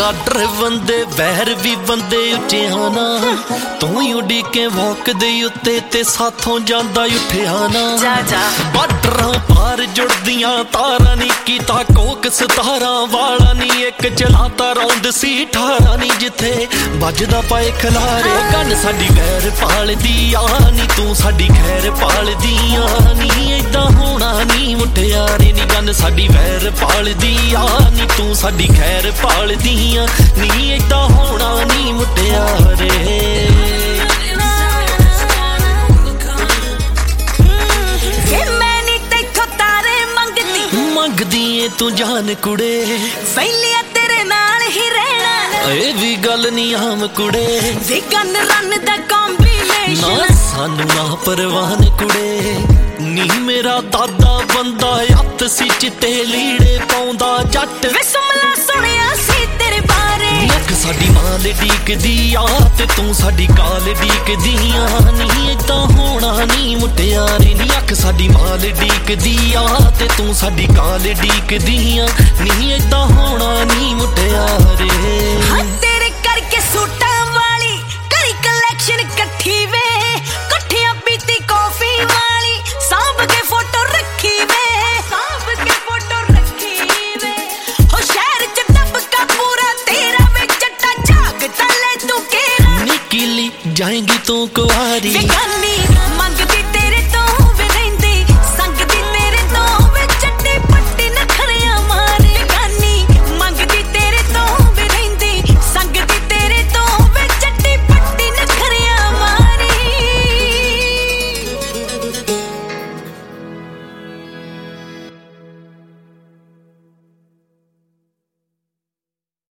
order ਬੰਦੇ ਬਹਿਰ ਵੀ ਬੰਦੇ ਉੱਚਿਆ ਨਾ ਤੂੰ ਹੀ ਉਡੀ ਕੇ ਵੌਕ ਦੇ ਉੱਤੇ ਤੇ ਸਾਥੋਂ ਜਾਂਦਾ ਉੱਠਿਆ ਨਾ ਜਾ ਜਾ ਬਾਰਡਰਾਂ ਪਾਰ ਜੁੜਦੀਆਂ ਤਾਰਾਂ ਨੀ ਕੀਤਾ ਕੋਕ ਸਤਾਰਾਂ ਵਾਲਾ ਨੀ ਇੱਕ ਚਲਾਤਾ ਰੌਂਦ ਸੀ 18 ਨੀ ਜਿੱਥੇ ਵੱਜਦਾ ਪਾਏ ਖਲਾਰੇ ਕੰਨ ਸਾਡੀ ਵੈਰ ਪਾਲਦੀ ਆ ਨੀ ਤੂੰ ਸਾਡੀ ਖੈਰ ਪਾਲਦੀ ਆ ਨੀ ਏਦਾਂ ਹੋਣਾ ਨੀ ਮੁਟਿਆਰੇ ਨੀ ਕੰਨ ਸਾਡੀ ਵੈਰ ਪਾਲਦੀ ਆ ਨੀ ਤੂੰ ਸਾਡੀ ਖੈਰ ਪਾਲਦੀ ਆ ਨੀ ਏਦਾਂ ਹੋਣਾ ਨੀ ਮੁਟਿਆਰੇ ਮੰਗਦੀ ਏ ਤੂੰ ਜਾਨ ਕੁੜੇ ਸੈਲੀਆ ਤੇਰੇ ਨਾਲ ਹੀ ਰਹਿਣਾ ਇਹ ਵੀ ਗੱਲ ਨੀ ਆਮ ਕੁੜੇ ਵੀ ਗਨ ਰਨ ਦਾ ਕੰਬੀਨੇਸ਼ਨ ਨਾ ਸਾਨੂੰ ਨਾ ਪਰਵਾਨ ਕੁੜੇ ਨੀ ਮੇਰਾ ਦਾਦਾ ਬੰਦਾ ਹੱਥ ਸੀ ਚਿੱਟੇ ਲੀੜੇ ਪਾਉਂਦਾ ਜੱਟ ਵੇ ਸੁਮਲਾ ਸੁਣਿਆ ਸੀ ਤੇਰੇ ਬਾਰੇ ਅੱਖ ਸਾਡੀ ਮਾਂ ਦੇ ਡੀਕਦੀ ਆ ਤੇ ਤੂੰ ਸਾਡੀ ਕਾਲ ਡੀਕਦੀ ਆ ਨੀ ਏਦਾਂ ਹੋਣਾ ਨੀ ਮੁਟਿਆਰੇ ਨੀ ਅੱਖ ਸਾਡੀ ਮਾਂ ਦੇ ਡੀਕਦੀ ਆ ਤੇ ਤੂੰ ਸਾਡੀ ਕਾਲ ਡੀਕਦੀ ਆ ਨੀ ਏਦਾਂ ਹੋਣਾ ਨੀ ਮੁਟਿਆਰੇ ਹਾਂ ਤੇਰੇ ਕਰਕੇ ਸੂਟਾਂ ਵਾਲੀ ਕਰੀ ਕਲੈਕਸ਼ਨ ਇਕੱਠੀ ਵੇ ਇਕੱਠੀਆਂ ਪੀਤੀ ਕਾਫੀ ਵਾਲੀ ਸਾਂਭ ਕੇ ਫੋਟੋ ਰੱਖੀ ਵੇ ਸਾਂਭ ਕੇ ਫੋਟੋ ਰੱਖੀ ਵੇ ਹੋ ਸ਼ਹਿਰ ਚ ਦਬਕਾ ਪੂਰਾ ਤੇਰਾ ਵੇ ਜੱਟਾ ਝਾਕ ਤਲੇ ਤੂੰ ਕਿਹੜਾ ਨਿਕਲੀ ਜਾਏਂਗੀ ਤੂੰ ਕੁਆਰੀ ਵੇ